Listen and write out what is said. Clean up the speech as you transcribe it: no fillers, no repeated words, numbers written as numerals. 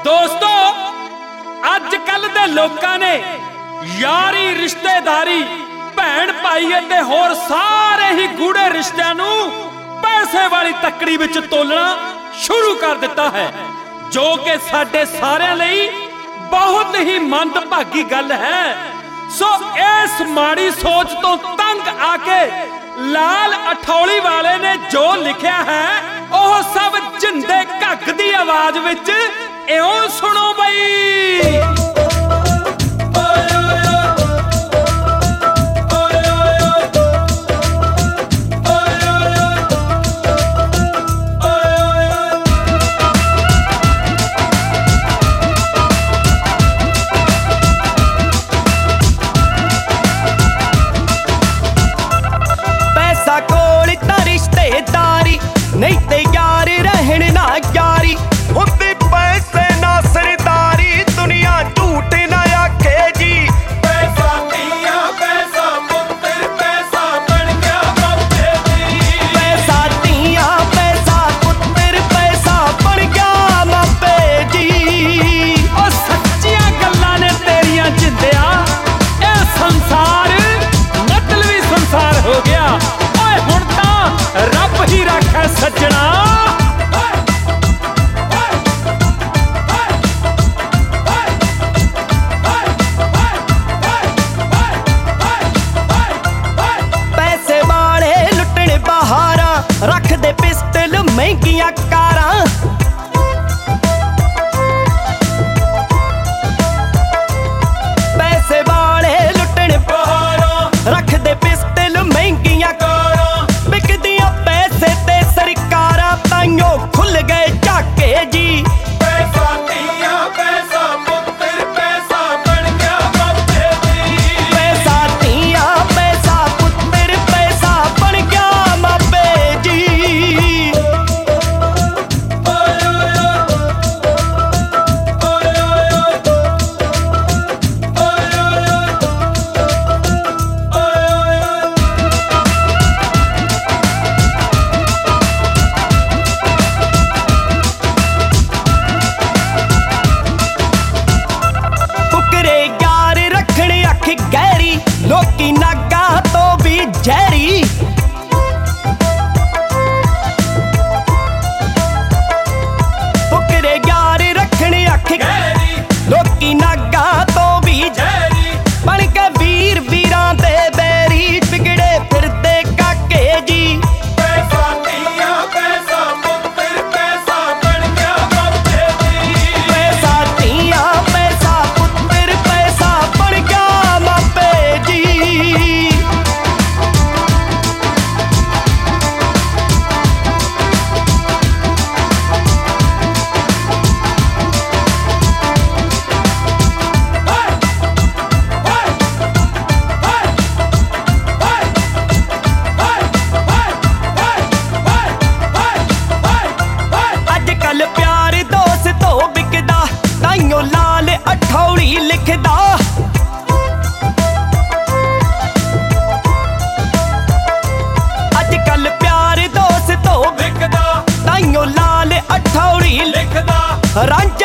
दोस्तों अजकल दे लोकां ने यारी रिश्तेदारी भैन भाई ते होर सारे ही गूढ़े रिश्तिਆਂ ਨੂੰ पैसे वाली तकड़ी विच तोलना शुरू कर दिता है, जो कि साडे सारिਆਂ ਲਈ बहुत ही मंदभागी गल है। सो इस माड़ी सोच तो तंग आके लाल अठौली वाले ने जो लिखिया है ओह सब जिंदे घक दी आवाज विच इउं सुनो बई। नहीं ते यार रहन ना यारी होते पैसे ना सरदारी दुनिया झूठ ना आखे जी। पैसा दिया पैसा पुत्र पैसा बन गया बापे जी। पैसा दिया पैसा पुत्र पैसा बन गया बापे जी। ओ सच्चियां गल्लां ने तेरियां जिंदिया ए संसार मतलबी संसार हो गया। ओए हुण तां रब ही रखे सज्जणा। पैसे वाले लुटने बहारा रख दे पिस्टल महंगियां कारां। पैसे वाले लुटने बहारा रख दे पिस्टल महंगियां कारां। बिकदियां पैसे ते सरकारां ताइयों खुल गए झाके जी। पैसा दिया पैसा पुत्र पैसा बन गया बापे जी। पैसा दिया पैसा पुत्र पैसा बन गया मापे जी। फुकरे यार रखने अख गहरी लोकी नागा तो भी जहरी। फुकरे यार रखने अख गहरी लोकी नागा तो भी जहरी। बन के वीर वीरां दे बैरी बिगड़े फिरदे काके जी। पैसा दिया पैसा पुत्र पैसा बन गया बापे जी। पैसा दिया पैसा पुत्र पैसा बन गया मापे जी। अजकल प्यार दोस्त तो बिकदा ताइयों लाल अठौली लिखदा। अजकल प्यार दोस्त तो बिकदा ताइयों लाल अठौली लिखदा। रांझा